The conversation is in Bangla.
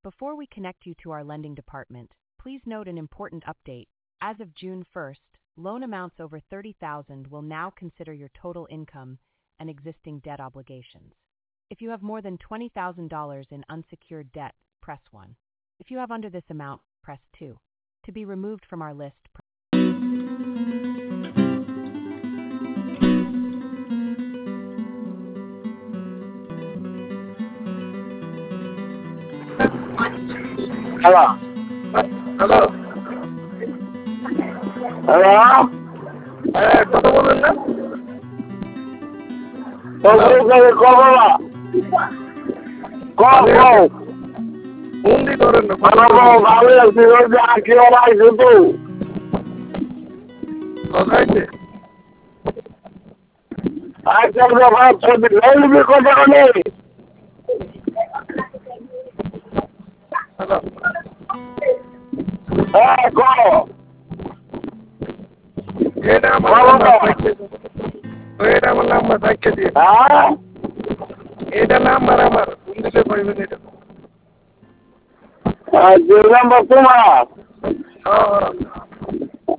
Before we connect you to our lending department, please note an important update. As of June 1st, loan amounts over $30,000 will now consider your total income and existing debt obligations. If you have more than $20,000 in unsecured debt, press 1. If you have under this amount, press 2. To be removed from our list, Hello. Hello, Hello. কথা বলেন না। বন্দি করেন না। লগাইছে এটা আমার নাম্বার সাইকে দিয়ে এটা নাম্বার আমার দিলে পাইবেন এটা। তোমার হ্যাঁ